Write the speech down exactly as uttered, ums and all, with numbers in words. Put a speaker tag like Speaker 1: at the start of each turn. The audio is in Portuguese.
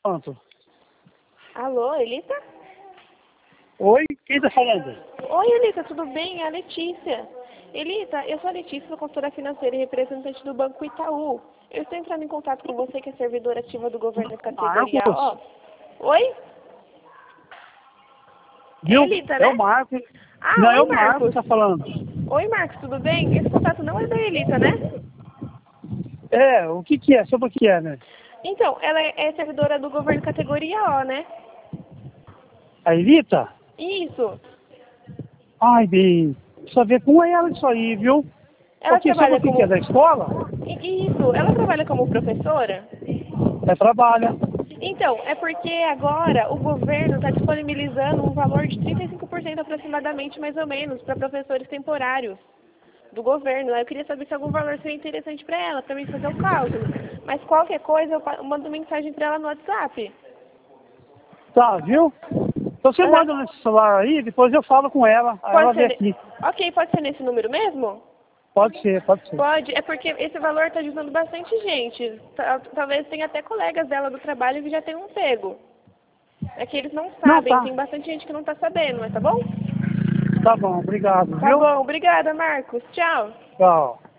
Speaker 1: Pronto.
Speaker 2: Alô, Elita?
Speaker 1: Oi, quem tá falando?
Speaker 2: Oi, Elita, tudo bem? É a Letícia. Elita, eu sou a Letícia, sou consultora financeira e representante do Banco Itaú. Eu estou entrando em contato com você, que é servidora ativa do governo da categoria
Speaker 1: Marcos?
Speaker 2: O. Oi? É
Speaker 1: Viu?
Speaker 2: Elita,
Speaker 1: É
Speaker 2: né?
Speaker 1: o Marcos.
Speaker 2: Ah,
Speaker 1: Não, é
Speaker 2: oi,
Speaker 1: o Marcos
Speaker 2: Marcos.
Speaker 1: que tá falando.
Speaker 2: Oi, Marcos, tudo bem? Esse contato não é da Elita, né?
Speaker 1: É, o que que é? Sobre o que é, né?
Speaker 2: Então, ela é é servidora do governo categoria O, né?
Speaker 1: A Elita?
Speaker 2: Isso.
Speaker 1: Ai, bem, precisa ver com ela isso aí, viu?
Speaker 2: Ela
Speaker 1: Porque sobre
Speaker 2: trabalha
Speaker 1: o que que é?
Speaker 2: como...
Speaker 1: Da escola?
Speaker 2: I- Isso, ela trabalha como professora?
Speaker 1: É trabalha.
Speaker 2: Então, é porque agora o governo está disponibilizando um valor de trinta e cinco por cento aproximadamente, mais ou menos, para professores temporários do governo. Aí eu queria saber se algum valor seria interessante para ela, para mim fazer o cálculo. Mas qualquer coisa eu pa- eu mando mensagem para ela no WhatsApp.
Speaker 1: Tá, viu? Então você
Speaker 2: Aham.
Speaker 1: manda nesse celular aí, depois eu falo com ela. Aí ela
Speaker 2: Pode ser...
Speaker 1: vem
Speaker 2: ne-
Speaker 1: aqui.
Speaker 2: Ok, pode ser nesse número mesmo?
Speaker 1: Pode ser, pode ser.
Speaker 2: Pode, é porque esse valor está ajudando bastante gente. Ta- Talvez tenha até colegas dela do trabalho que já tenham um pego. É que eles não
Speaker 1: Não,
Speaker 2: sabem,
Speaker 1: tá.
Speaker 2: tem bastante gente que não está sabendo, mas tá bom?
Speaker 1: Tá bom, obrigado,
Speaker 2: Tá
Speaker 1: viu?
Speaker 2: bom, obrigada, Marcos. Tchau.
Speaker 1: Tchau.